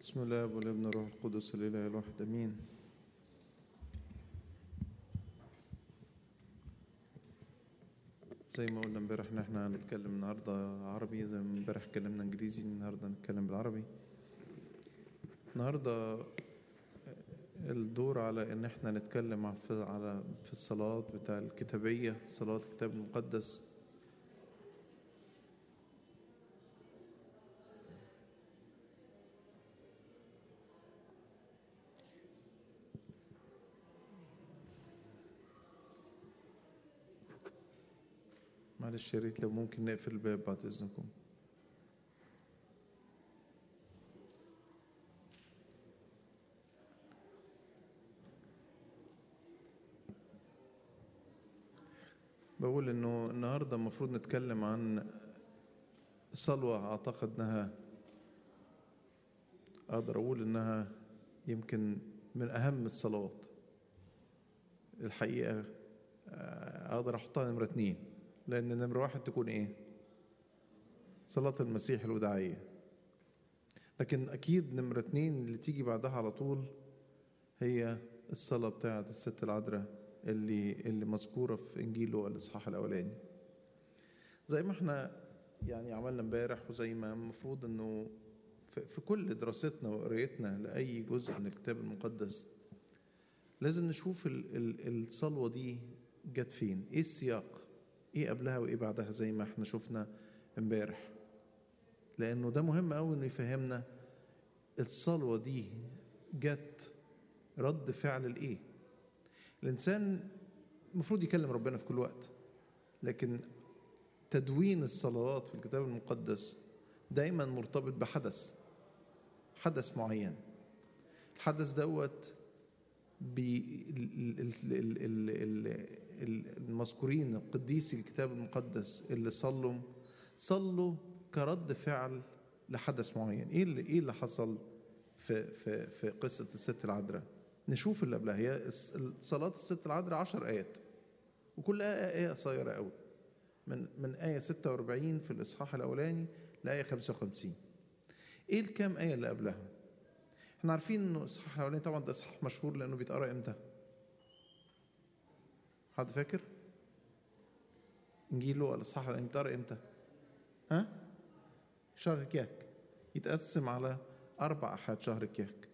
بسم الله والابن والروح القدس الإله الواحد أمين. زي ما قلنا امبارح ان احنا هنتكلم النهارده عربي، زي ما امبارح اتكلمنا انجليزي، النهارده هنتكلم بالعربي. النهارده الدور على ان احنا نتكلم في الصلاة بتاع الكتابية، صلاة الكتاب المقدس. معلش يا ريت لو ممكن نقفل الباب بعد اذنكم. بقول انه النهارده المفروض نتكلم عن صلوة اعتقد انها اقدر اقول انها يمكن من اهم الصلوات الحقيقة. اقدر احطها نمرة 2، لان نمرة 1 تكون ايه؟ صلاة المسيح الوداعية. لكن اكيد نمرة 2 اللي تيجي بعدها على طول هي الصلاة بتاعة الست العذراء اللي مذكورة في انجيل لوقا الاصحاح الاولاني. زي ما احنا يعني عملنا امبارح، وزي ما المفروض انه في كل دراستنا وقرايتنا لاي جزء من الكتاب المقدس لازم نشوف الصلوة دي جت فين، ايه السياق، ايه قبلها وايه بعدها، زي ما احنا شفنا امبارح. لانه ده مهم قوي انه يفهمنا الصلوة دي جت رد فعل لايه. الانسان المفروض يكلم ربنا في كل وقت، لكن تدوين الصلوات في الكتاب المقدس دايما مرتبط حدث معين. الحدث دوت المذكورين القديسي الكتاب المقدس اللي صلوا كرد فعل لحدث معين. ايه اللي حصل في قصة الست العذراء؟ نشوف اللي قبلها. هي صلاة الست العذراء 10 آيات، وكل آية قصيرة قوي، من آية 46 في الإصحاح الأولاني لآية 55. ايه الكام آية اللي قبلها؟ احنا عارفين انه الإصحاح الأولاني طبعا ده إصحاح مشهور لأنه بيتقرأ امتى؟ حد فاكر؟ انجيل لوقا الاصحاح الاولاني بيتقرأ امتى؟ ها؟ شهر كياك، يتقسم على 4 أحد شهر كياك.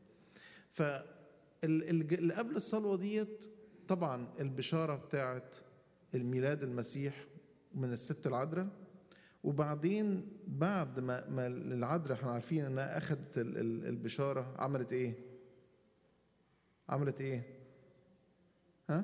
فاللي قبل الصلوة ديت طبعا البشارة بتاعت الميلاد المسيح من الست العذراء. وبعدين بعد ما العذراء احنا عارفين انها اخذت البشارة، عملت ايه؟ ها؟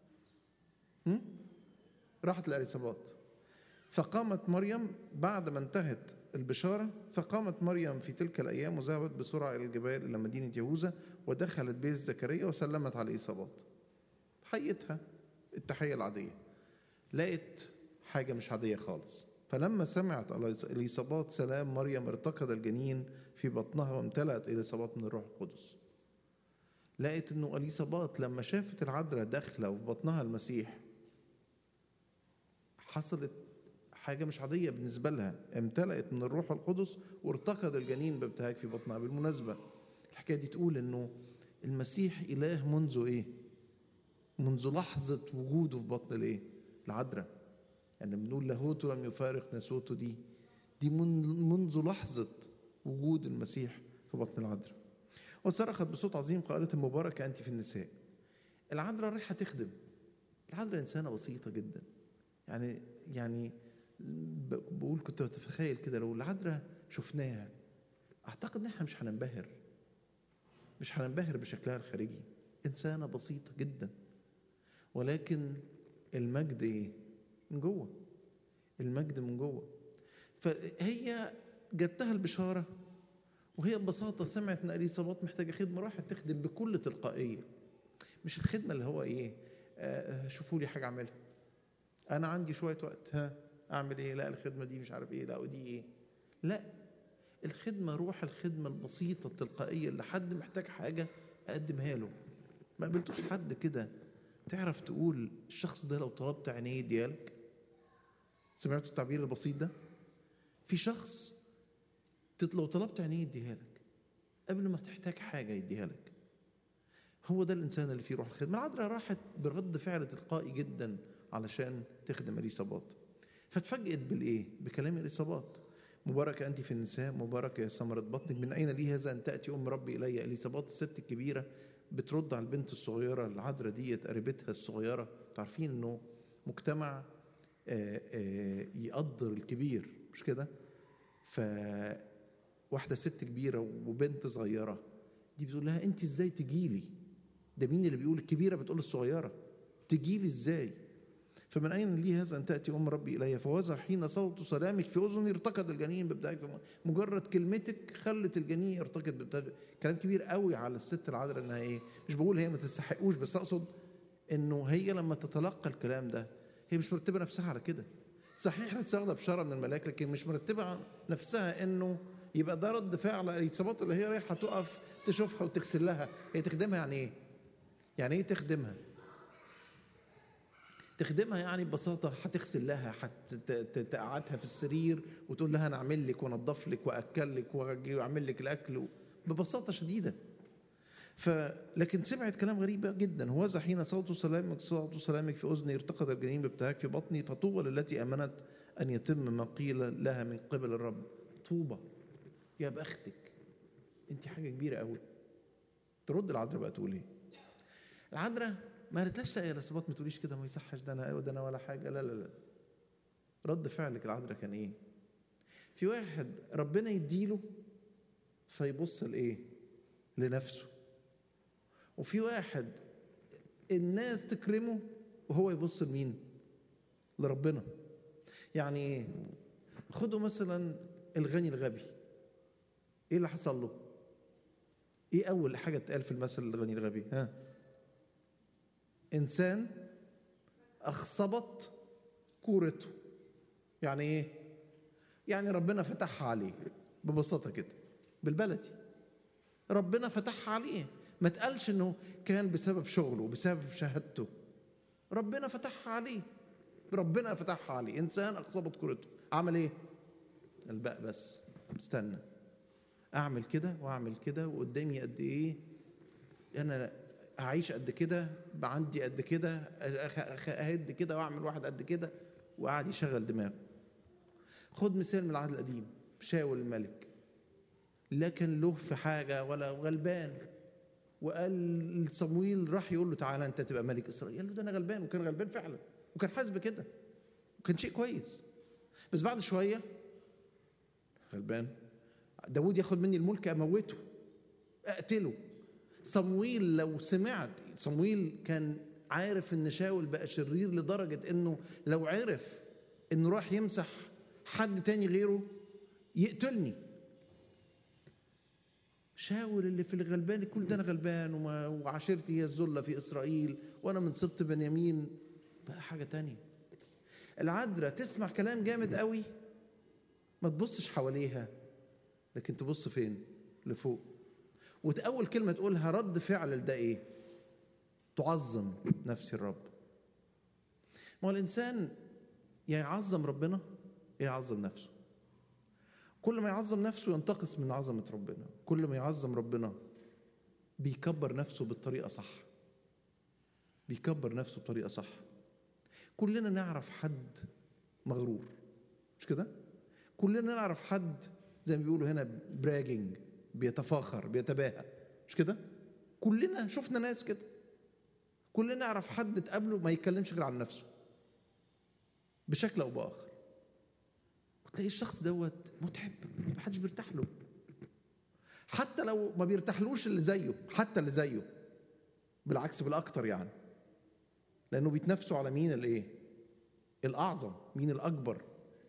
راحت لإليصابات. فقامت مريم بعد ما انتهت البشارة، فقامت مريم في تلك الأيام وذهبت بسرعة إلى الجبال إلى مدينة يهوذا، ودخلت بيت زكريا وسلمت على إليصابات. حيتها التحية العادية، لقت حاجة مش عادية خالص. فلما سمعت إليصابات سلام مريم ارتقد الجنين في بطنها وامتلأت إليصابات من الروح القدس. لقت إنه إليصابات لما شافت العذراء داخلة وفي بطنها المسيح حصلت حاجة مش عادية بالنسبة لها، امتلأت من الروح القدس وارتقد الجنين بابتهاج في بطنها. بالمناسبة الحكاية دي تقول انه المسيح إله منذ ايه؟ منذ لحظة وجوده في بطن العذراء. يعني بنقول لاهوته لم يفارق ناسوته، دي منذ لحظة وجود المسيح في بطن العذراء. وصرخت بصوت عظيم قالت المباركة أنت في النساء. العذراء رايحة تخدم. العذراء إنسانة بسيطة جدا. يعني بقول كنت بتخيل كده لو العذراء شفناها اعتقد ان احنا مش هننبهر بشكلها الخارجي. انسانه بسيطه جدا، ولكن المجد ايه؟ من جوه. المجد من جوه. فهي جاتها البشاره وهي ببساطه سمعت ان اليصابات محتاجه خدمه، راحت تخدم بكل تلقائيه. مش الخدمه اللي هو ايه، شوفوا لي حاجه اعملها، انا عندي شويه وقت، ها اعمل ايه؟ لا الخدمه دي مش عارف ايه، لا ودي ايه. لا، الخدمه روح الخدمه البسيطه التلقائيه اللي حد محتاج حاجه اقدمها له. ما قابلتوش حد كده تعرف تقول الشخص ده لو طلبت عينيه يديالك؟ سمعتوا التعبير البسيط ده؟ في شخص لو طلبت عينيه يديها لك. قبل ما تحتاج حاجة يديها لك. هو ده الإنسان اللي فيه روح الخدمة. العذراء راحت برد فعل تلقائي جدا علشان تخدم إليصابات، فاتفاجئت بالإيه؟ بكلام إليصابات: مباركة أنت في النساء، مباركة يا ثمرة بطنك، من أين لي هذا أن تأتي أم ربي إلي؟ إليصابات الست الكبيرة بترد على البنت الصغيرة العذراء ديت، قريبتها الصغيرة. تعرفين إنه مجتمع يقدر الكبير، مش كده؟ فواحدة ست كبيرة وبنت صغيرة دي بتقول لها: أنت إزاي تجيلي؟ ده مين اللي بيقول؟ الكبيرة بتقول الصغيرة: تجيلي إزاي؟ فمن أين لي هذا أن تأتي أم ربي إلي؟ فوذا حين صوت سلامك في أذني ارتقد الجنين بابتهاج. مجرد كلمتك خلت الجنين يرتقد بابتهاج. كلام كبير قوي على الست العذراء إنها إيه؟ مش بقول هي ما تستحقوش، بس أقصد إنه هي لما تتلقى الكلام ده هي مش مرتبة نفسها على كده. صحيح تستخدم بشارة من الملاك، لكن مش مرتبة نفسها إنه يبقى ده رد فعل إليصابات اللي هي رايحة تقف تشوفها وتغسل لها. هي تخدمها يعني إيه؟ يعني إيه تخدمها؟ تخدمها يعني ببساطة هتغسل لها، هتقعدها في السرير وتقول لها أنا أعمل لك وأنظف لك وأكل لك وأعمل لك الأكل، ببساطة شديدة. لكن سمعت كلام غريب جدا: هوذا حين صوت سلامك في أذني ارتقد الجنين بابتهاج في بطني، فطوبى للتي آمنت أن يتم ما قيل لها من قبل الرب. طوبى، يا بختك، أنت حاجة كبيرة قوي. ترد العذراء بقى تقول إيه؟ العذراء ما قالتلاش يا إليصابات ما تقوليش كده، ما يصحش، ده أنا ولا حاجة. لا لا لا. رد فعلك العذراء كان إيه؟ في واحد ربنا يديله فيبص لإيه؟ لنفسه. وفي واحد الناس تكرمه وهو يبص لمين؟ لربنا. يعني إيه؟ خدوا مثلا الغني الغبي، إيه اللي حصل له؟ إيه أول حاجة تقال في المثل الغني الغبي؟ ها؟ إنسان أخصبت كورته. يعني إيه؟ يعني ربنا فتحها عليه، ببساطة كده بالبلدي. ربنا فتحها عليه، ما تقالش إنه كان بسبب شغله وبسبب شهادته. ربنا فتحها عليه، ربنا فتحها عليه. إنسان أخصبت كورته، عمل إيه؟ الباء بس استنى، أعمل كده وأعمل كده وقدامي قد إيه، أنا هعيش قد كده، عندي قد كده، أهد كده وأعمل واحد قد كده، وقعد يشغل دماغه. خد مثال من العهد القديم: شاول الملك لا كان له في حاجة ولا غلبان، وقال صمويل راح يقول له تعالى أنت تبقى ملك إسرائيل. قال له ده أنا غلبان، وكان غلبان فعلا، وكان حاسس بكده، وكان شيء كويس. بس بعد شوية غلبان، داود ياخد مني الملك أموته أقتله. صمويل لو سمعت، صمويل كان عارف ان شاول بقى شرير لدرجة انه لو عرف انه راح يمسح حد تاني غيره يقتلني. شاول اللي في الغلبان، كل ده انا غلبان وعشيرتي هي الذلة في اسرائيل وانا من سبط بنيامين، بقى حاجة تانية. العذراء تسمع كلام جامد قوي، ما تبصش حواليها، لكن تبص فين؟ لفوق. وأول كلمة تقولها رد فعل ده إيه؟ تعظم نفسي الرب. ما هو الإنسان يا يعظم ربنا يا يعظم نفسه. كل ما يعظم نفسه ينتقص من عظمة ربنا، كل ما يعظم ربنا بيكبر نفسه بالطريقة صح، بيكبر نفسه بطريقة صح. كلنا نعرف حد مغرور، مش كده؟ كلنا نعرف حد زي ما بيقولوا هنا براجينج، بيتفاخر بيتباهى، مش كده؟ كلنا شفنا ناس كده. كلنا نعرف حد تقابله ما يتكلمش غير عن نفسه بشكل او باخر، وتلاقي الشخص دوت متعب، ما حدش بيرتاح له، حتى لو ما بيرتاحلوش اللي زيه، حتى اللي زيه بالعكس بالاكتر يعني، لانه بيتنافسوا على مين الايه؟ الاعظم، مين الاكبر.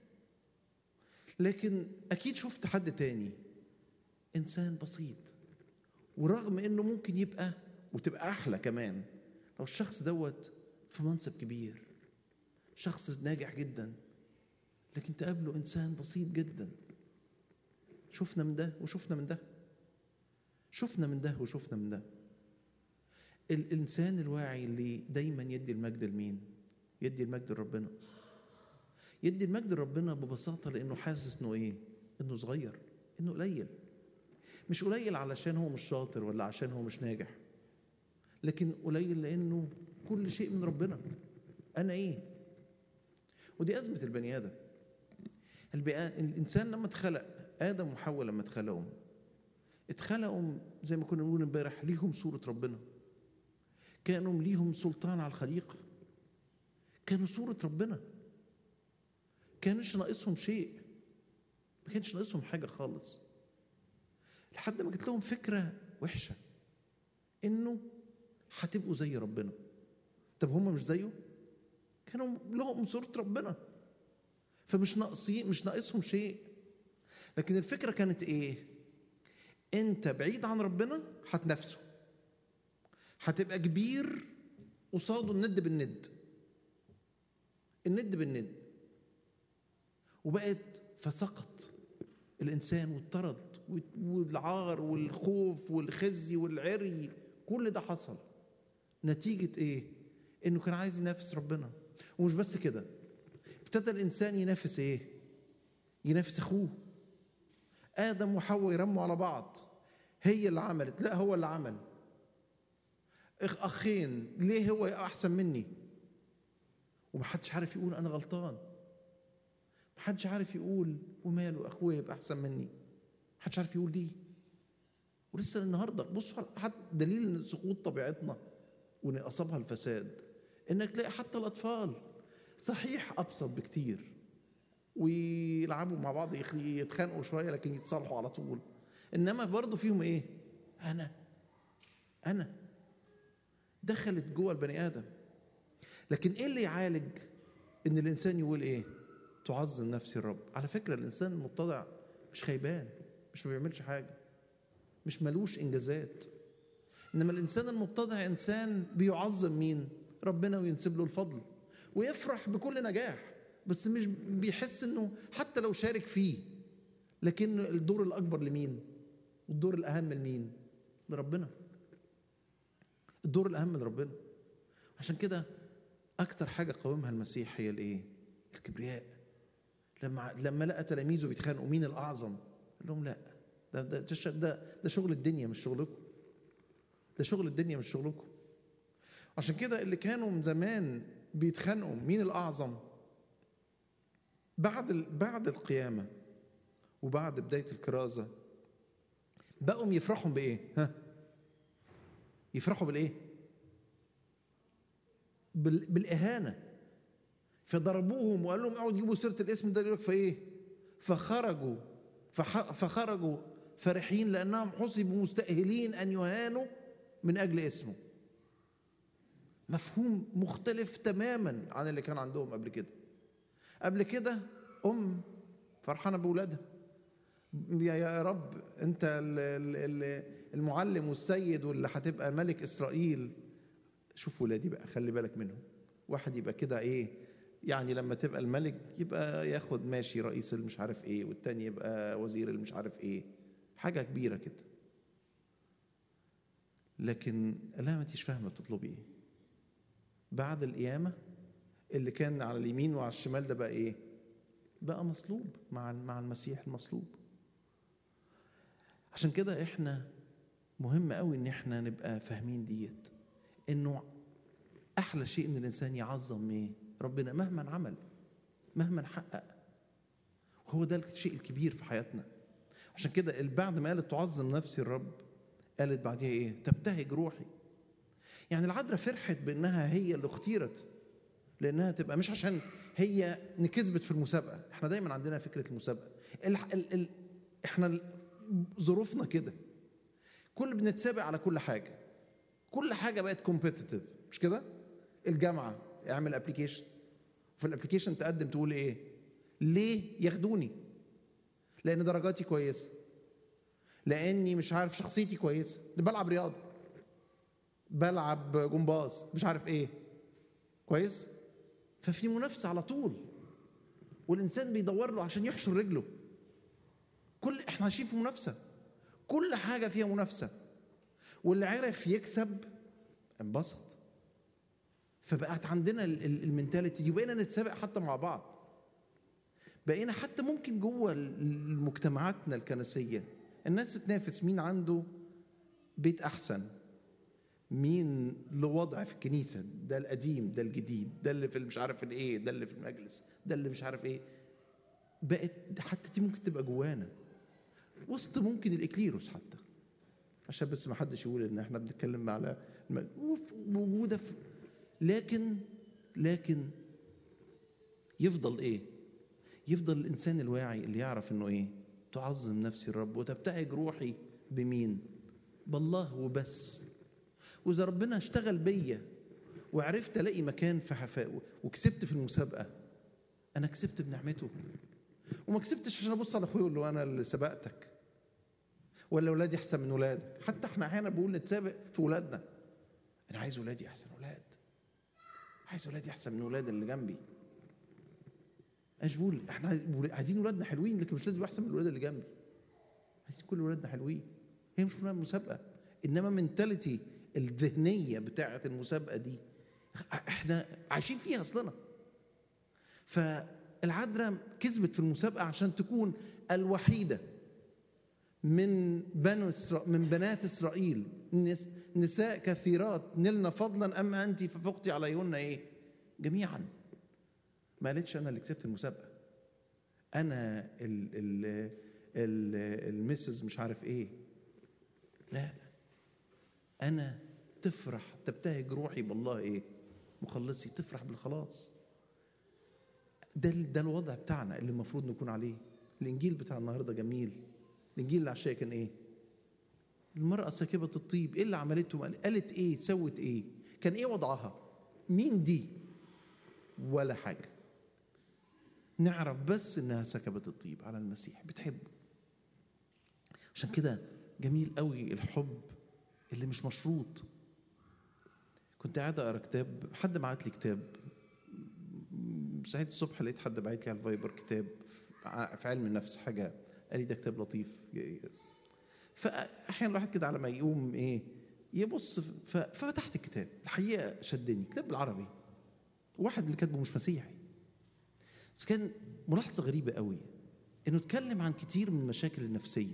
لكن اكيد شفت حد تاني انسان بسيط، ورغم انه ممكن يبقى وتبقى احلى كمان لو الشخص دوت في منصب كبير، شخص ناجح جدا، لكن تقابله انسان بسيط جدا. شفنا من ده وشفنا من ده، شفنا من ده وشفنا من ده. الانسان الواعي اللي دايما يدي المجد لمين؟ يدي المجد لربنا. يدي المجد لربنا ببساطه لانه حاسس انه ايه؟ انه صغير، انه قليل. مش قليل علشان هو مش شاطر ولا عشان هو مش ناجح، لكن قليل لأنه كل شيء من ربنا. أنا إيه؟ ودي أزمة البني آدم. الإنسان لما اتخلق، آدم وحواء لما اتخلقوا زي ما كنا بنقول امبارح ليهم صورة ربنا، كانوا ليهم سلطان على الخليقة، كانوا صورة ربنا، كانش ناقصهم شيء، ما كانش ناقصهم حاجة خالص، لحد ما جت لهم فكرة وحشة إنه هتبقوا زي ربنا. طب هم مش زيه؟ كانوا لهم صورة ربنا، فمش ناقصين، مش ناقصهم شيء. لكن الفكرة كانت إيه؟ أنت بعيد عن ربنا هتنافسه، هتبقى كبير قصاده الند بالند، الند بالند. وبقت فسقط الإنسان واضطرد، والعار والخوف والخزي والعري، كل ده حصل نتيجة إيه؟ إنه كان عايز ينافس ربنا. ومش بس كده، ابتدى الإنسان ينافس إيه؟ ينافس أخوه. آدم وحواء يرموا على بعض، هي اللي عملت، لا هو اللي عمل. أخين، ليه هو أحسن مني؟ ومحدش عارف يقول أنا غلطان، محدش عارف يقول وماله أخويا يبقى أحسن مني، محدش عارف يقول دي. ولسه النهارده بصوا حتى دليل ان سقوط طبيعتنا وان اصابها الفساد، انك تلاقي حتى الاطفال صحيح ابسط بكتير ويلعبوا مع بعض، يتخانقوا شويه لكن يتصالحوا على طول، انما برضه فيهم ايه؟ انا دخلت جوه البني ادم. لكن ايه اللي يعالج ان الانسان يقول ايه؟ تعظم نفسي الرب. على فكره الانسان المتضع مش خيبان، مش ما بيعملش حاجه، مش ملوش انجازات، انما الانسان المتضع انسان بيعظم مين؟ ربنا، وينسب له الفضل ويفرح بكل نجاح، بس مش بيحس انه حتى لو شارك فيه، لكن الدور الاكبر لمين؟ والدور الاهم لمين؟ لربنا. الدور الاهم لربنا. عشان كده اكتر حاجه قاومها المسيح هي الايه؟ الكبرياء. لما لقى تلاميذه بيتخانقوا مين الاعظم، قال لهم لا، ده شغل الدنيا مش شغلكم، ده شغل الدنيا مش شغلكم. عشان كده اللي كانوا من زمان بيتخانقوا مين الأعظم، بعد القيامة وبعد بداية الكرازة بقوا يفرحوا بإيه؟ يفرحوا بالإيه؟ بالإهانة. فضربوهم وقال لهم اقعدوا جيبوا سيرة الاسم ده، يقول لك فإيه؟ فخرجوا فرحين لأنهم حسبوا مستأهلين أن يهانوا من أجل اسمه. مفهوم مختلف تماما عن اللي كان عندهم قبل كده. قبل كده فرحانة بولادها، يا رب أنت المعلم والسيد واللي هتبقى ملك إسرائيل، شوف ولادي بقى خلي بالك منهم. واحد يبقى كده إيه يعني، لما تبقى الملك يبقى ياخد ماشي رئيس المش عارف إيه، والتاني يبقى وزير المش عارف إيه، حاجة كبيرة كده. لكن لا، ما تيش فاهمة بتطلبي إيه. بعد القيامة اللي كان على اليمين وعلى الشمال ده بقى إيه؟ بقى مصلوب مع المسيح المصلوب. عشان كده إحنا مهم قوي إن إحنا نبقى فاهمين ديت، إنه أحلى شيء إن الإنسان يعظم إيه؟ ربنا مهما عمل، مهما حقق، وهو ده الشيء الكبير في حياتنا. عشان كده بعد ما قالت تعظم نفسي الرب، قالت بعدها إيه؟ تبتهج روحي. يعني العذراء فرحت بأنها هي اللي اختيرت، لأنها تبقى مش عشان هي كسبت في المسابقة. احنا دايما عندنا فكرة المسابقة، احنا ظروفنا كده، كل بنتسابق على كل حاجة، كل حاجة بقت كومبيتيتيف، مش كده؟ الجامعة اعمل ابليكيشن، في الابليكيشن تقدم تقول ايه؟ ليه ياخدوني؟ لأن درجاتي كويسة، لأني مش عارف شخصيتي كويسة، بلعب رياضة، بلعب جمباز، مش عارف ايه كويس. ففي منافسة على طول، والإنسان بيدور له عشان يحشر رجله. احنا عايشين في منافسة، كل حاجة فيها منافسة، واللي عرف يكسب انبسط. فبقت عندنا المنتاليتي دي، وبقينا نتسابق حتى مع بعض. بقينا حتى ممكن جوه مجتمعاتنا الكنسية الناس تتنافس مين عنده بيت احسن، مين له وضع في الكنيسه، ده القديم ده الجديد، ده اللي في مش عارف الايه، ده اللي في المجلس، ده اللي مش عارف ايه. بقت حتى دي ممكن تبقى جوانا وسط ممكن الاكليروس حتى، عشان بس ما حدش يقول ان احنا بنتكلم على موجوده في. لكن يفضل ايه؟ يفضل الانسان الواعي اللي يعرف انه ايه؟ تعظم نفسي الرب وتبتهج روحي بمين؟ بالله وبس. واذا ربنا اشتغل بيا وعرفت الاقي مكان في حفاء وكسبت في المسابقه، انا كسبت بنعمته، وما كسبتش عشان ابص على اخويا اقول له انا اللي سبقتك ولا ولادي احسن من ولادك. حتى احنا احيانا بقول نتسابق في ولادنا، انا عايز ولادي احسن ولاد، عايز ولادي احسن من ولاد اللي جنبي. ايش بقول؟ احنا عايزين ولادنا حلوين، لكن مش لازم احسن من الولاد اللي جنبي. عايزين كل ولادنا حلوين. هي مش مسابقه، انما منتاليتي الذهنيه بتاعه المسابقه دي احنا عايشين فيها اصلنا. فالعذراء كسبت في المسابقه عشان تكون الوحيده من بنات اسرائيل، نساء كثيرات نلنا فضلا اما انت ففقت عليهن ايه؟ جميعا. ما قالتش انا اللي كسبت المسابقه، انا المسز مش عارف ايه. لا، انا تفرح تبتهج روحي بالله ايه؟ مخلصي، تفرح بالخلاص. ده الوضع بتاعنا اللي المفروض نكون عليه. الانجيل بتاع النهارده جميل. الانجيل العشاء كان ايه؟ المرأة ساكبة الطيب، ايه اللي عملته؟ قالت ايه؟ سوت ايه؟ كان ايه وضعها؟ مين دي؟ ولا حاجة. نعرف بس انها سكبت الطيب على المسيح، بتحبه. عشان كده جميل قوي الحب اللي مش مشروط. كنت قاعد اقرا كتاب، حد بعت لي كتاب، صحيت الصبح لقيت حد بعت لي على الفايبر كتاب في علم النفس، حاجه قال لي ده كتاب لطيف. فاحيانا الواحد كده على ما يقوم ايه يبص، ففتحت الكتاب، الحقيقه شدني، كتاب بالعربي، واحد اللي كاتبه مش مسيحي، بس كان ملاحظه غريبه قوي انه اتكلم عن كتير من المشاكل النفسيه،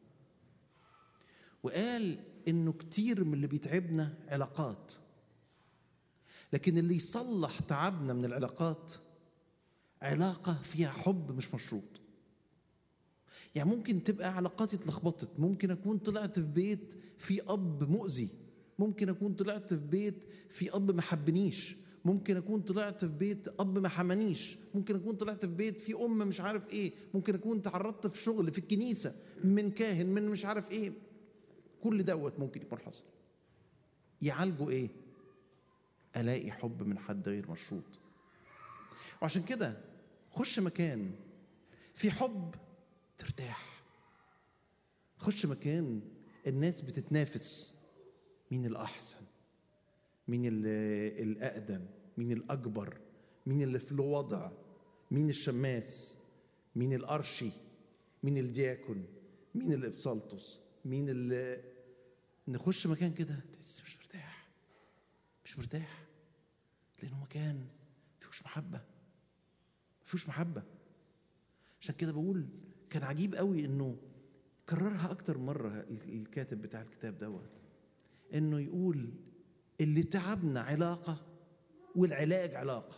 وقال انه كتير من اللي بيتعبنا علاقات، لكن اللي يصلح تعبنا من العلاقات علاقه فيها حب مش مشروط. يعني ممكن تبقى علاقاتي اتلخبطت، ممكن اكون طلعت في بيت في اب مؤذي، ممكن اكون طلعت في بيت في اب ما حبنيش، ممكن اكون طلعت في بيت اب ما حمانيش، ممكن اكون طلعت في بيت في ام مش عارف ايه، ممكن اكون تعرضت في شغل في الكنيسه من كاهن من مش عارف ايه. كل دوت ممكن يكون حصل. يعالجوا ايه؟ الاقي حب من حد غير مشروط. وعشان كده خش مكان في حب ترتاح. خش مكان الناس بتتنافس مين الأحسن، مين الأقدم، مين الأكبر، مين اللي في له وضع، مين الشماس، مين الأرشي، مين الدياكون، مين الإبسالطس، مين اللي. نخش مكان كده تحس مش مرتاح، مش مرتاح، لأنه مكان فيهوش محبة، فيهوش محبة. عشان كده بقول كان عجيب قوي انه كررها اكتر مرة الكاتب بتاع الكتاب دوت، انه يقول اللي تعبنا علاقة والعلاج علاقة،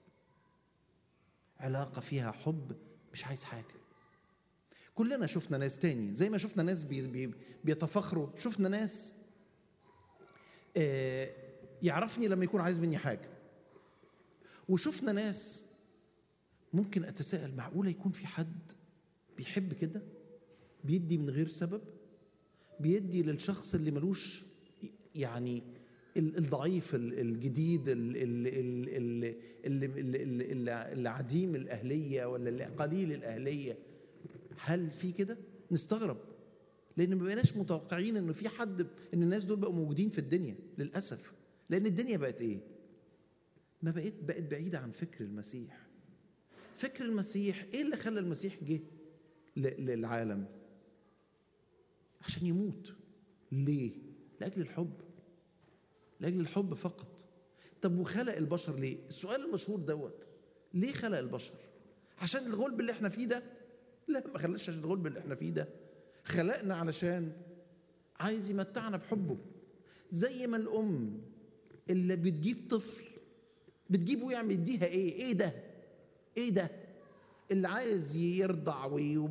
علاقة فيها حب مش عايز حاجة. كلنا شفنا ناس تاني، زي ما شفنا ناس بيتفخروا، شفنا ناس يعرفني لما يكون عايز مني حاجة، وشفنا ناس ممكن أتساءل معقولة يكون في حد بيحب كده، بيدي من غير سبب، بيدي للشخص اللي ملوش، يعني الضعيف الجديد اللي عديم الأهلية ولا اللي قليل الأهلية. هل في كده؟ نستغرب، لأن ما بقيناش متوقعين إنه في حد، إن الناس دول بقوا موجودين في الدنيا للأسف، لأن الدنيا بقت إيه؟ ما بقت بعيدة عن فكر المسيح. فكر المسيح إيه اللي خلى المسيح جه للعالم؟ عشان يموت. ليه؟ لأجل الحب، لأجل الحب فقط. طب وخلق البشر ليه؟ السؤال المشهور دوت، ليه خلق البشر؟ عشان الغلب اللي احنا فيه ده؟ لا، ما خلاش عشان الغلب اللي احنا فيه ده، خلقنا علشان عايز يمتعنا بحبه. زي ما الام اللي بتجيب طفل بتجيبه يعمل يديها ايه ده اللي عايز يرضع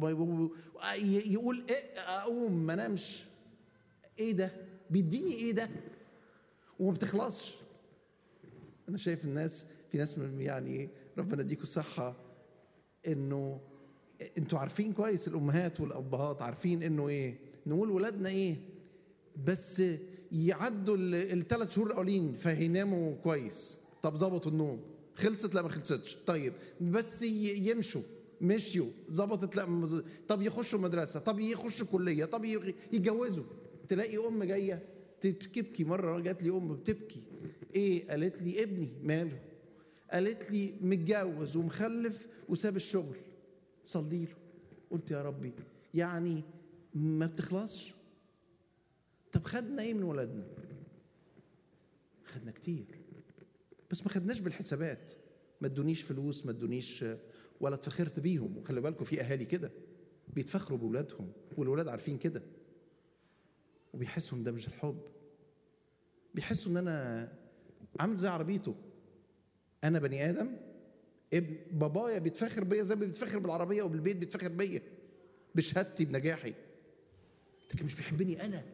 ويقول إيه اقوم ما نامش، ايه ده بيديني ايه ده وما بتخلصش. انا شايف في ناس يعني ربنا يديكم الصحه، انه انتوا عارفين كويس الامهات والابهات عارفين انه ايه نقول ولادنا ايه بس يعدوا ال3 شهور الاولين فهيناموا كويس. طب ظبطوا النوم، خلصت لا ما خلصتش، طيب بس مشيوا ظبطت لا، طب يخشوا مدرسه، طب يخشوا كليه، طب يتجوزوا. تلاقي ام جايه تبكي. مره جات لي ام بتبكي، ايه؟ قالت لي ابني ماله؟ قالت لي متجوز ومخلف وساب الشغل. صلي له. قلت يا ربي يعني ما بتخلصش. طب خدنا ايه من ولادنا؟ خدنا كتير بس ما خدناش بالحسابات. ما ادونيش فلوس، ما ادونيش ولا اتفخرت بيهم. وخلي بالكم في اهالي كده بيتفخروا بولادهم والولاد عارفين كده وبيحسوا ان ده مش الحب. بيحسوا ان انا عامل زي عربيته، انا بني ادم، ابن بابايا بيتفخر بيا زي ما بيتفخر بالعربيه وبالبيت بيتفخر بيا بشهادتي بنجاحي، لكن مش بيحبني انا.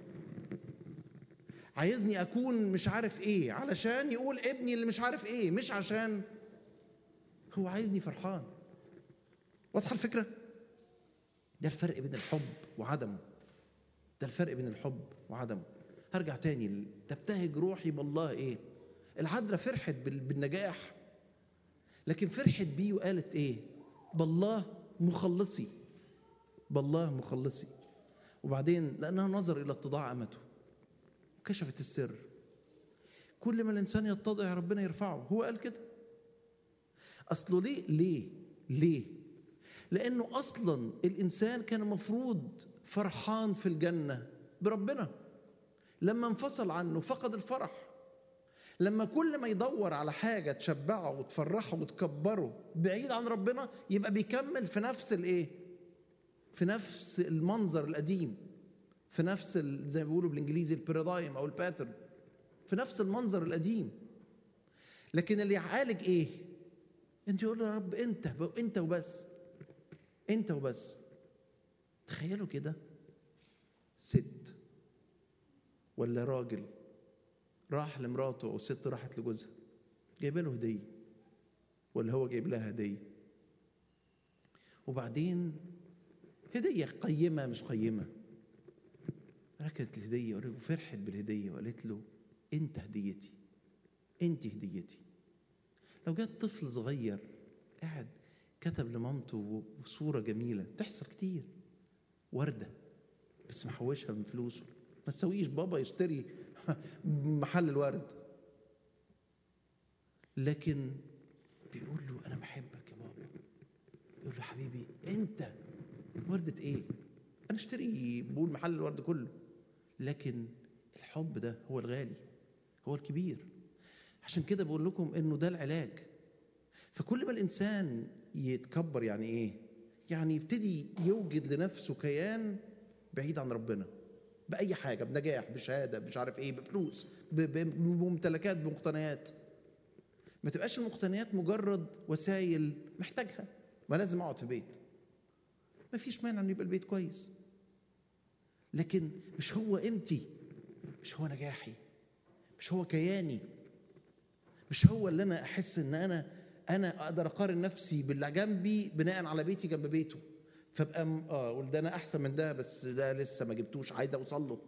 عايزني اكون مش عارف ايه علشان يقول ابني اللي مش عارف ايه، مش عشان هو عايزني فرحان. واضحه الفكره؟ ده الفرق بين الحب وعدمه. ده الفرق بين الحب وعدمه. هرجع تاني، تبتهج روحي بالله ايه؟ العذراء فرحت بالنجاح، لكن فرحت بيه وقالت ايه؟ بالله مخلصي، بالله مخلصي. وبعدين لانها نظر الى اتضاع امته وكشفت السر. كل ما الانسان يتضع ربنا يرفعه، هو قال كده. اصله ليه؟ لانه اصلا الانسان كان مفروض فرحان في الجنه بربنا، لما انفصل عنه فقد الفرح. لما كل ما يدور على حاجه تشبعه وتفرحه وتكبره بعيد عن ربنا، يبقى بيكمل في نفس الايه؟ في نفس المنظر القديم، في نفس زي ما بيقولوا بالانجليزي البارادايم او الباترن، في نفس المنظر القديم. لكن اللي يعالج ايه؟ انت يقول له يا رب انت وبس، انت وبس. تخيلوا كده، ست ولا راجل راح لمراته او ست راحت لجوزها جايبه له هديه، ولا هو جايب لها هديه، وبعدين هديه قيمه مش قيمه، ركنت الهديه وفرحت بالهديه وقالت له انت هديتي، انت هديتي. لو جات طفل صغير قاعد كتب لمامته صوره جميله، تحصل كتير، ورده بس محوشها من فلوسه، ما تسويش بابا يشتري محل الورد، لكن بيقول له انا بحبك يا بابا. يقول له حبيبي انت وردة ايه؟ انا اشتري بقول محل الورد كله، لكن الحب ده هو الغالي، هو الكبير. عشان كده بقول لكم انه ده العلاج. فكل ما الانسان يتكبر يعني ايه؟ يعني يبتدي يوجد لنفسه كيان بعيد عن ربنا باي حاجه، بنجاح، بشهاده، مش عارف ايه، بفلوس، بممتلكات، بمقتنيات. ما تبقاش المقتنيات مجرد وسائل محتاجها، ما لازم اقعد في بيت، ما فيش مانع ان يبقى البيت كويس، لكن مش هو قيمتي، مش هو نجاحي، مش هو كياني، مش هو اللي انا احس ان انا اقدر اقارن نفسي باللي جنبي بناء على بيتي جنب بيته، فابقى اقول ده انا احسن من ده، بس ده لسه ما جبتوش، عايز اوصل له.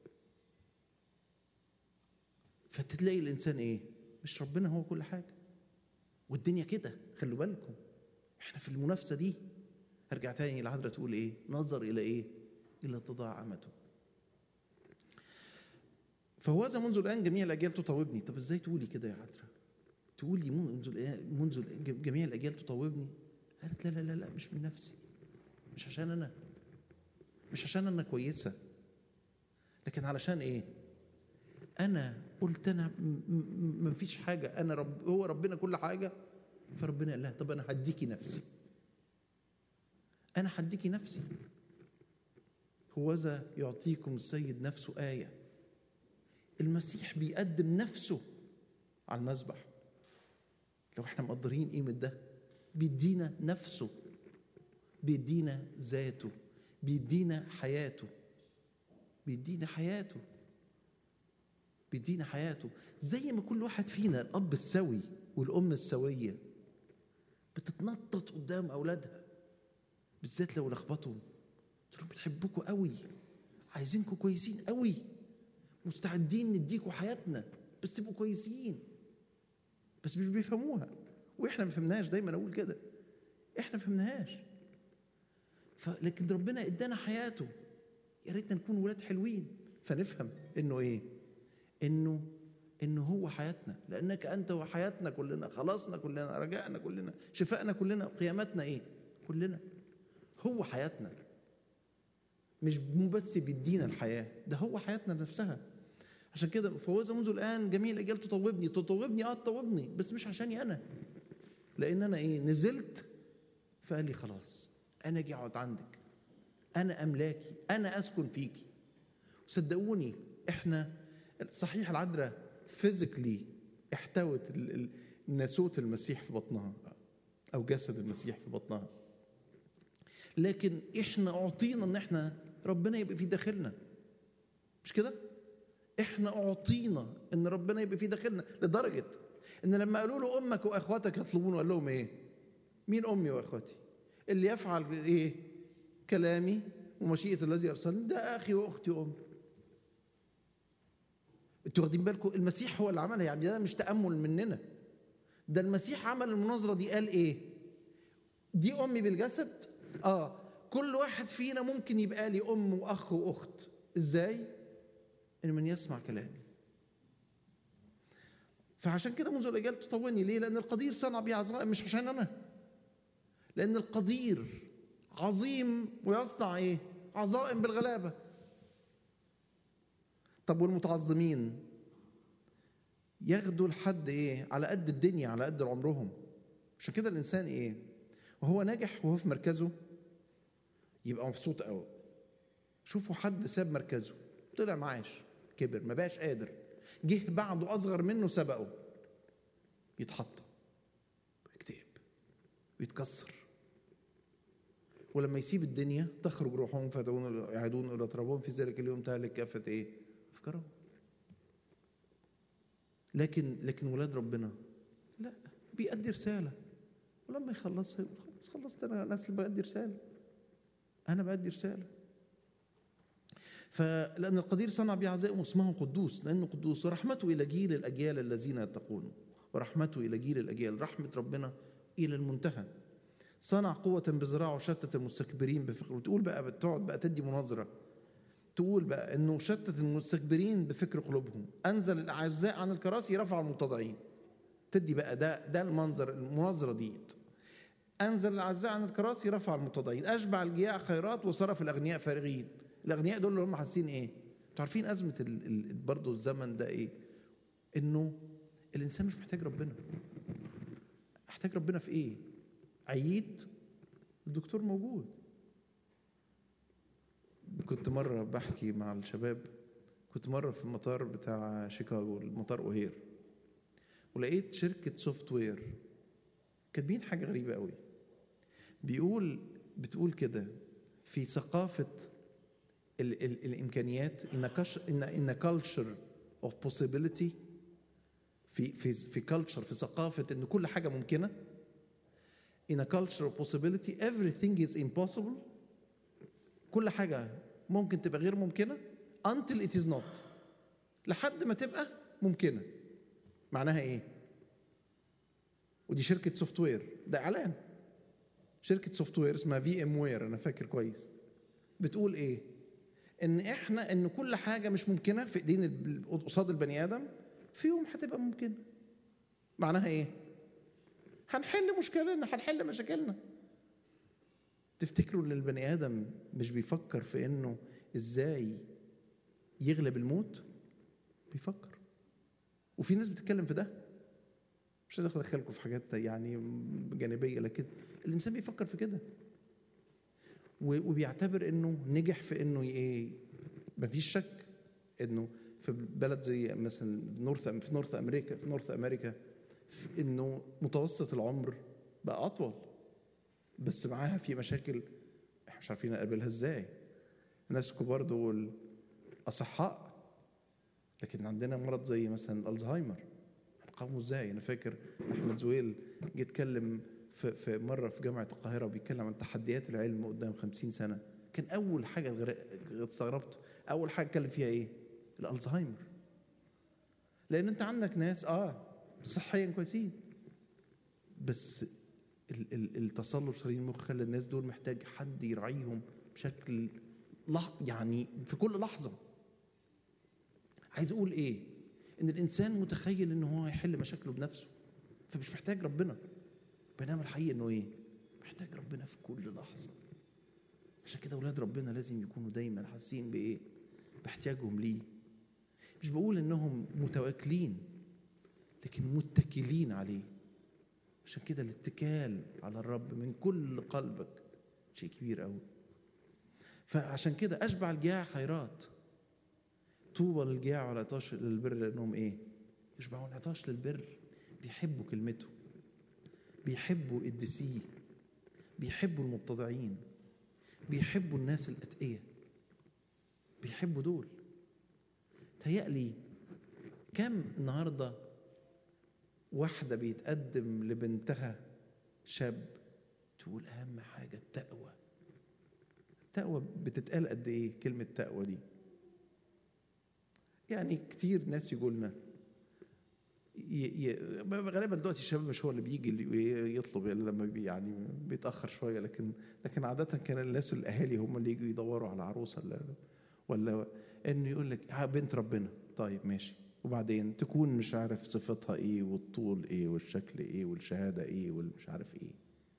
فتلاقي الانسان ايه؟ مش ربنا هو كل حاجه، والدنيا كده. خلوا بالكم احنا في المنافسه دي. هرجع تاني العذراء تقول ايه؟ نظر الى ايه؟ الى اتضاع امته. فهوذا منذ الان جميع الاجيال تطاوبني. طب ازاي تقولي كده يا عذراء؟ تقولي منذ جميع الاجيال تطاوبني؟ قالت لا لا لا لا، مش من نفسي، مش عشان انا كويسه، لكن علشان ايه؟ انا قلت انا ما فيش حاجه، انا هو ربنا كل حاجه. فربنا قال لها طب انا هديكي نفسي، انا هديكي نفسي. هوذا يعطيكم السيد نفسه آية. المسيح بيقدم نفسه على المذبح. لو احنا مقدرين قيمة ده، بيدينا نفسه، بيدينا ذاته، بيدينا حياته، بيدينا حياته، بيدينا حياته. زي ما كل واحد فينا، الأب السوي والأم السوية بتتنطط قدام أولادها، بالذات لو لخبطوا، تقول لهم بنحبكم قوي، عايزينكم كويسين قوي، مستعدين نديكم حياتنا بس تبقوا كويسين. بس مش بيفهموها، واحنا ما فهمناهاش. دايما اقول كده، احنا ما فهمناهاش. لكن ربنا ادانا حياته. يا ريتنا نكون ولاد حلوين فنفهم انه ايه، انه هو حياتنا. لانك انت وحياتنا كلنا، خلاصنا كلنا، رجائنا كلنا، شفائنا كلنا، قيامتنا ايه كلنا. هو حياتنا، مش بس بيدينا الحياه، ده هو حياتنا نفسها. عشان كده فوز منذ الان جميع الاجيال تطوبني. تطوبني بس مش عشاني انا، لان انا ايه، نزلت فقال لي خلاص انا اجي اقعد عندك، انا املاكي، انا اسكن فيكي. صدقوني احنا صحيح العذراء فيزيكلي احتوت ناسوت المسيح في بطنها او جسد المسيح في بطنها، لكن احنا اعطينا ان احنا ربنا يبقى في داخلنا. مش كده؟ احنا اعطينا ان ربنا يبقى في داخلنا، لدرجه ان لما قالوا له امك واخواتك يطلبون، قال لهم ايه؟ مين امي واخواتي؟ اللي يفعل ايه؟ كلامي ومشيئه الذي ارسلني، ده اخي واختي وامي. انتوا واخدين بالكم؟ المسيح هو اللي عملها، يعني ده مش تامل مننا، ده المسيح عمل المناظره دي. قال ايه؟ دي امي بالجسد. كل واحد فينا ممكن يبقى لي ام واخ واخت. ازاي؟ ان من يسمع كلامي. فعشان كده منذ الاجيال تطوعني. ليه؟ لان القدير صنع بي عظائم، مش عشان انا، لان القدير عظيم ويصنع ايه؟ عظائم بالغلابه. طب والمتعظمين ياخدوا لحد ايه؟ على قد الدنيا، على قد عمرهم. عشان كده الانسان ايه؟ وهو ناجح وهو في مركزه يبقى مبسوط قوي. شوفوا حد ساب مركزه، طلع معاش، كبر، ما بقاش قادر، جه بعده اصغر منه سبقه، يتحطم، يكتئب، ويتكسر. ولما يسيب الدنيا تخرج روحهم يعيدون الى ترابهم، في ذلك اليوم تهلك كافه ايه؟ افكارهم. لكن ولاد ربنا لا، بيأدي رساله، ولما يخلصها يقول خلاص خلصت، انا الناس اللي بأدي رساله، انا بأدي رساله. فلأن القدير صنع بي عزائم اسمه قدوس، لأنه قدوس، ورحمته إلى جيل الأجيال الذين يتقون. ورحمته إلى جيل الأجيال، رحمة ربنا إلى المنتهى. صنع قوة بذراعه شتت المستكبرين بفكر. وتقول بقى، بتقعد بقى تدي مناظرة، تقول بقى إنه شتت المستكبرين بفكر قلوبهم، أنزل الأعزاء عن الكراسي، رفع المتضعين. تدي بقى ده المنظر، المناظرة دي. أنزل الأعزاء عن الكراسي، رفع المتضعين، أشبع الجياع خيرات وصرف الأغنياء فارغين. الأغنياء دول اللي هم حاسين إيه؟ أنتوا عارفين أزمة برضو الزمن ده إيه؟ إنه الإنسان مش محتاج ربنا. محتاج ربنا في إيه؟ عييت، الدكتور موجود. كنت مرة بحكي مع الشباب، كنت مرة في المطار بتاع شيكاغو، المطار أوهير، ولقيت شركة سوفت وير كاتبين حاجة غريبة قوي. بتقول كده: في ثقافة الإمكانيات، إن culture of possibility، في culture، في ثقافة إن كل حاجة ممكنة. in a culture of possibility everything is impossible. كل حاجة ممكن تبقى غير ممكنة until it is not، لحد ما تبقى ممكنة. معناها إيه؟ ودي شركة سوفت وير، ده إعلان شركة سوفت وير اسمها VMware، أنا فاكر كويس. بتقول إيه؟ إن كل حاجة مش ممكنة في إيدين قصاد البني آدم، في يوم هتبقى ممكنة. معناها إيه؟ هنحل مشكلتنا، هنحل مشاكلنا. تفتكروا إن البني آدم مش بيفكر في إنه إزاي يغلب الموت؟ بيفكر. وفي ناس بتتكلم في ده، مش عايز أدخلكم في حاجات يعني جانبية، لكن الإنسان بيفكر في كده. وبيعتبر انه نجح في انه ايه. مفيش شك انه في بلد زي مثلا في نورث امريكا في انه متوسط العمر بقى اطول، بس معاها في مشاكل احنا مش عارفين نقابلها ازاي. الناس الكبار دول اصحاء، لكن عندنا مرض زي مثلا الزهايمر هنقاومه ازاي؟ انا فاكر احمد زويل جه يتكلم في مره في جامعه القاهره وبيتكلم عن تحديات العلم قدام 50 سنه. كان اول حاجه استغربت، اول حاجه اتكلم فيها ايه؟ الالزهايمر. لان انت عندك ناس صحيا كويسين، بس التصلب صليب المخ خلى الناس دول محتاج حد يراعيهم بشكل يعني في كل لحظه. عايز اقول ايه؟ ان الانسان متخيل ان هو هيحل مشاكله بنفسه فمش محتاج ربنا، بينما الحقيقه انه ايه؟ محتاج ربنا في كل لحظه. عشان كده اولاد ربنا لازم يكونوا دايما حاسين بايه؟ باحتياجهم ليه. مش بقول انهم متواكلين، لكن متكلين عليه. عشان كده الاتكال على الرب من كل قلبك شيء كبير قوي. فعشان كده اشبع الجياع خيرات، طوبى للجياع والعطاش للبر، لانهم ايه؟ يشبعون عطاش للبر. بيحبوا كلمته، بيحبوا قديسيه، بيحبوا المتضعين، بيحبوا الناس الاتقيه، بيحبوا دول. تهيألي كم النهارده واحده بيتقدم لبنتها شاب تقول اهم حاجه التقوى. التقوى بتتقال قد ايه كلمه تقوى دي؟ يعني كتير ناس يقولنا غالبا دلوقتي الشباب مش هو اللي بيجي يطلب الا لما يعني بيتاخر شويه، لكن عاده كان الناس الاهالي هم اللي يجوا يدوروا على عروسه ولا انه يقول لك بنت ربنا. طيب ماشي، وبعدين تكون مش عارف صفتها ايه والطول ايه والشكل ايه والشهاده ايه والمش عارف ايه.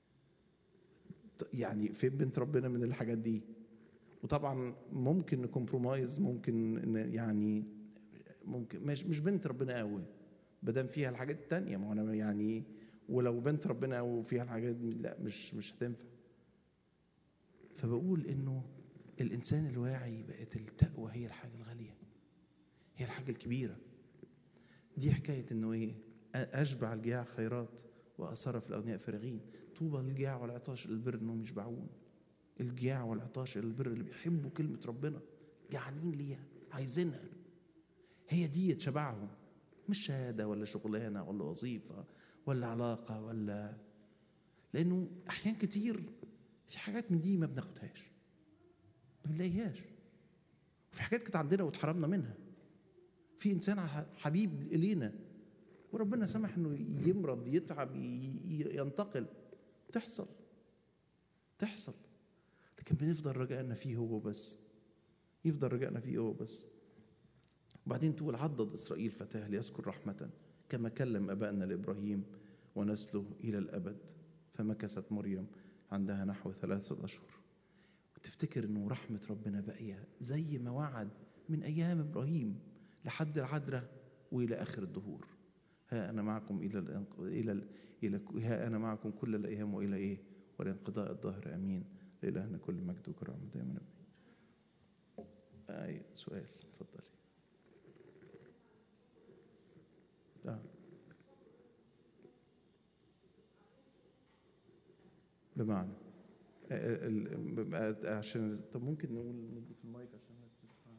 يعني فين بنت ربنا من الحاجات دي؟ وطبعا ممكن نكمبرومايز، ممكن يعني ممكن مش بنت ربنا قوي بدل فيها الحاجات التانية. ما انا يعني ولو بنت ربنا قوي فيها الحاجات لا مش هتنفع. فبقول انه الانسان الواعي بقت التقوى هي الحاجه الغاليه، هي الحاجه الكبيره. دي حكايه انه ايه؟ اشبع الجياع خيرات واثر في الاغنياء فارغين. طوبى للجياع والعطاش للبر انهم يشبعون. الجياع والعطاش للبر اللي بيحبوا كلمه ربنا، جعانين ليها، عايزينها، هي دي تشبعهم. مش شهاده ولا شغلانه ولا وظيفه ولا علاقه ولا، لانه احيان كتير في حاجات من دي ما بناخدهاش، ما بنلاقيهاش. وفي حاجات كانت عندنا واتحرمنا منها. في انسان حبيب الينا وربنا سمح انه يمرض، يتعب، ينتقل، تحصل، لكن بنفضل رجائنا فيه هو بس، يفضل رجائنا فيه هو بس. وبعدين تقول عضد اسرائيل فتاه ليذكر رحمه كما كلم ابائنا لابراهيم ونسله الى الابد. فمكثت مريم عندها نحو 3 أشهر. وتفتكر انه رحمه ربنا باقيه زي ما وعد من ايام ابراهيم لحد العذراء والى اخر الدهور. ها انا معكم ها انا معكم كل الايام والى ايه؟ ولانقضاء الظهر. امين. لإلهنا كل مجد وكرامه دائما. اي سؤال؟ اتفضلي. بمعنى عشان طب ممكن نقول ندي في المايك عشان الناس تسمع.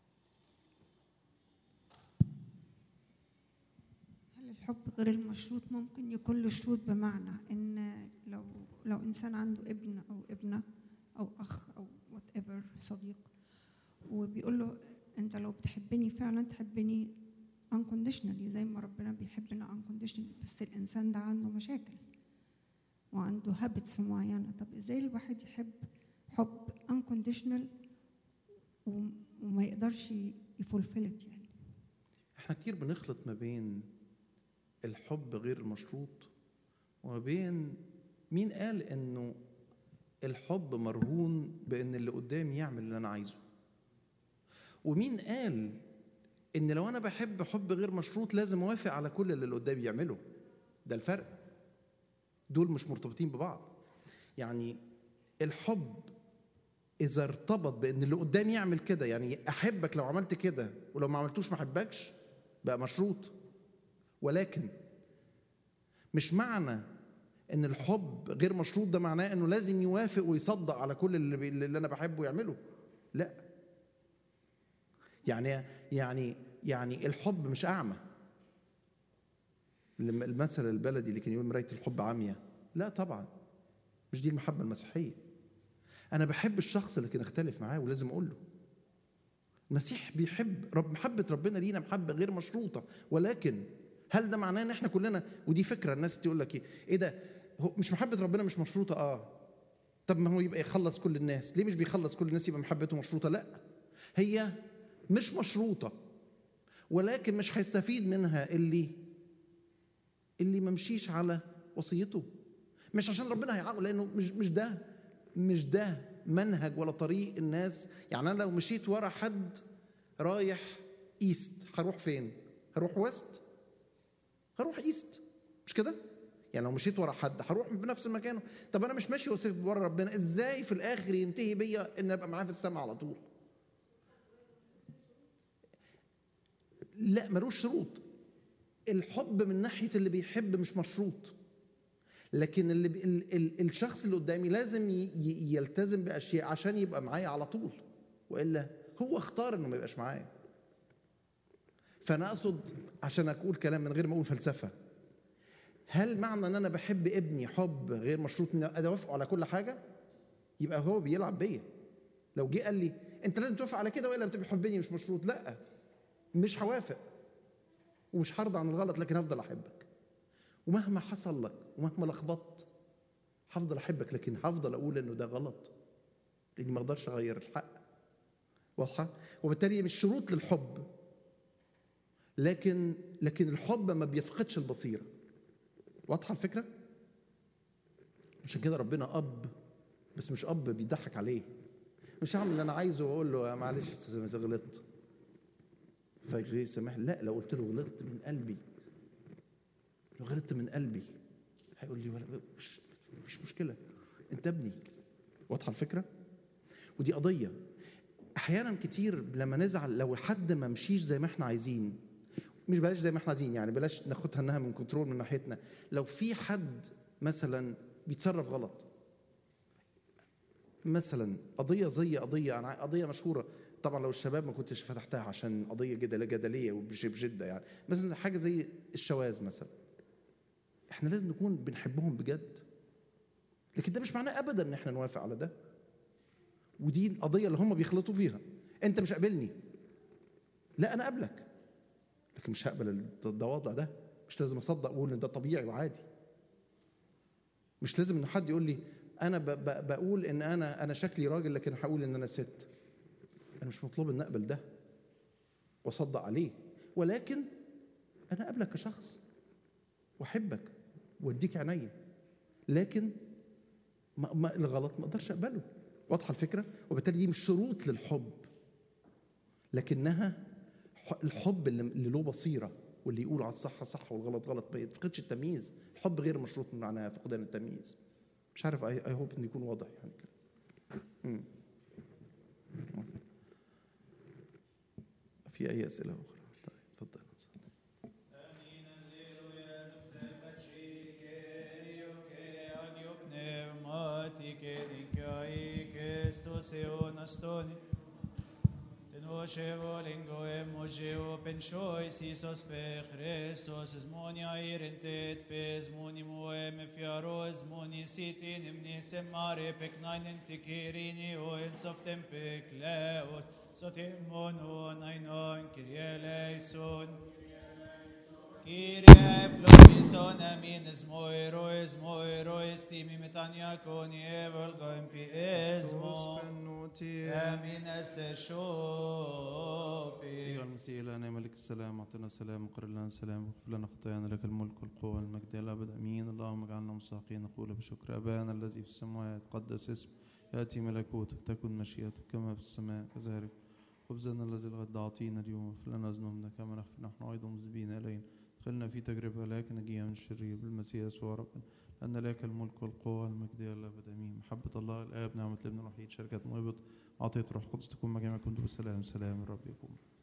هل الحب غير المشروط ممكن يكون له شروط؟ بمعنى ان لو انسان عنده ابن او ابنه او اخ او وات ايفر صديق، وبيقول له انت لو بتحبني فعلا تحبني unconditionally زي ما ربنا بيحبنا unconditionally، بس الانسان ده عنده مشاكل وعنده هابتس معينه. طب ازاي الواحد يحب حب unconditional وما يقدرش يفولفلت؟ يعني احنا كتير بنخلط ما بين الحب غير المشروط وما بين مين قال انه الحب مرهون بان اللي قدامي يعمل اللي انا عايزه، ومين قال ان لو انا بحب حب غير مشروط لازم اوافق على كل اللي قدامي يعمله. ده الفرق، دول مش مرتبطين ببعض. يعني الحب إذا ارتبط بأن اللي قدامي يعمل كده، يعني أحبك لو عملت كده ولو ما عملتوش ما أحبكش، بقى مشروط. ولكن مش معنى أن الحب غير مشروط ده معناه أنه لازم يوافق ويصدق على كل اللي أنا بحبه يعمله. لا، يعني الحب مش أعمى. المثل البلدي اللي كان يقول مراية الحب عمية، لا طبعا، مش دي المحبة المسيحية. أنا بحب الشخص لكن أختلف معاه ولازم أقول له. المسيح بيحب محبة ربنا لينا محبة غير مشروطة. ولكن هل ده معناه ان احنا كلنا، ودي فكرة الناس تقول لك ايه ده، هو مش محبة ربنا مش مشروطة؟ طب ما هو يبقى يخلص كل الناس، ليه مش بيخلص كل الناس يبقى محبته مشروطة؟ لا، هي مش مشروطة، ولكن مش هيستفيد منها اللي ممشيش على وصيته. مش عشان ربنا هيعاقبه، لانه مش ده منهج ولا طريق الناس. يعني انا لو مشيت ورا حد رايح ايست، هروح فين؟ هروح ويست؟ هروح ايست، مش كده؟ يعني لو مشيت ورا حد هروح بنفس مكانه. طب انا مش ماشي ورا ربنا، ازاي في الاخر ينتهي بيا ان ابقى معاه في السماء على طول؟ لا، ملوش شروط. الحب من ناحية اللي بيحب مش مشروط، لكن الشخص اللي قدامي لازم يلتزم بأشياء عشان يبقى معايا على طول، وإلا هو اختار انه ما يبقاش معايا. فأنا أقصد عشان أقول كلام من غير ما أقول فلسفة، هل معنى أن أنا بحب ابني حب غير مشروط أن أنا أوافقه على كل حاجة؟ يبقى هو بيلعب بيا. لو جه قال لي أنت لازم توافق على كده وإلا بتحبني مش مشروط، لا، مش هوافق ومش هرضى عن الغلط، لكن هفضل أحبك. ومهما حصل لك ومهما لخبطت هفضل أحبك، لكن هفضل أقول إنه ده غلط، لأني ما أقدرش أغير الحق. واضحة؟ وبالتالي مش شروط للحب، لكن الحب ما بيفقدش البصيرة. واضحة الفكرة؟ عشان كده ربنا أب، بس مش أب بيضحك عليه. مش هعمل اللي أنا عايزه وأقول له معلش غلطت فغير سامح. لا، لو قلت له غلطت من قلبي، لو غلطت من قلبي هيقول لي مش مشكلة، أنت ابني. واضحة الفكرة؟ ودي قضية أحيانا كتير لما نزعل لو حد ما مشيش زي ما احنا عايزين، مش بلاش زي ما احنا عايزين، يعني بلاش ناخدها انها من كنترول من ناحيتنا. لو في حد مثلا بيتصرف غلط، مثلا قضية مشهورة طبعا، لو الشباب ما كنتش فتحتها عشان قضية جدلية وبجدة، يعني مثلا حاجة زي الشواذ مثلا، احنا لازم نكون بنحبهم بجد، لكن ده مش معناه ابدا ان احنا نوافق على ده. ودي القضية اللي هم بيخلطوا فيها. انت مش قابلني، لا انا قابلك، لكن مش هقبل الوضع ده. مش لازم اصدق واقول ان ده طبيعي وعادي. مش لازم ان حد يقول لي انا بقول ان انا شكلي راجل لكن هقول ان انا ست. انا مش مطلوب ان اقبل ده واصدق عليه، ولكن انا اقبلك كشخص واحبك واديك عينيا، لكن ما الغلط ما اقدرش اقبله. واضحه الفكره؟ وبالتالي دي مش شروط للحب، لكنها الحب اللي له بصيره، واللي يقول على الصح صح والغلط غلط، ما يفقدش التمييز. الحب غير مشروط من معناها فقدان التمييز. مش عارف، اي هوب ان يكون واضح يعني كده. في اي اسئله اخرى؟ طيب اتفضل. Tenuscevo linguem ogeo pensiois Isos pe Christos moni airentet fes moni moem fiaros moni sitin imnisem mare peknainen tikirini oen softem pekleos sotim monon ainon kirieleison Kyrie florison amin esmoiro estimi metania coni evolgoem piesmo amin eseshopi أيها المسيح إلهنا ملك السلام، أعطنا سلام وقر لنا سلام واغفر لنا خطايانا، لك الملك والقوة والمجد إلى الأبد آمين. اللهم اجعلنا مستحقين نقول بشكر أبانا الذي في السماوات قدس اسمك، يأتي ملكوتك، تكن مشيئتك كما في السماء كذلك. خبزنا الذي الغد أعطينا اليوم، واغفر لنا ذنوبنا كما نغفر نحن أيضا مذنبين إلينا، دخلنا في تجربة لكن نجيها من الشرير بالمسيح يسوع ربنا، لأن لك الملك والقوة والمجد إلى الأبد آمين. محبة الله الآب، نعمة الابن الوحيد، شركة موهبة عطية روح القدس تكون مع جميعكم بسلام. سلام الرب يكون.